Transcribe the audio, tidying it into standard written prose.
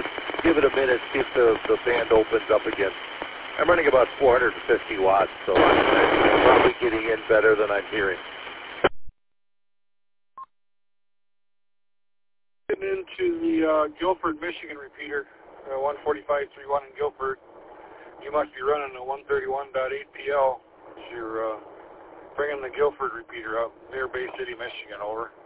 give it a minute, see if the band opens up again. I'm running about 450 watts, so I'm probably getting in better than I'm hearing. Getting into the Guilford, Michigan repeater, 145.31 in Guilford. You must be running a 131.8 PL. You're bringing the Guilford repeater up near Bay City, Michigan, over.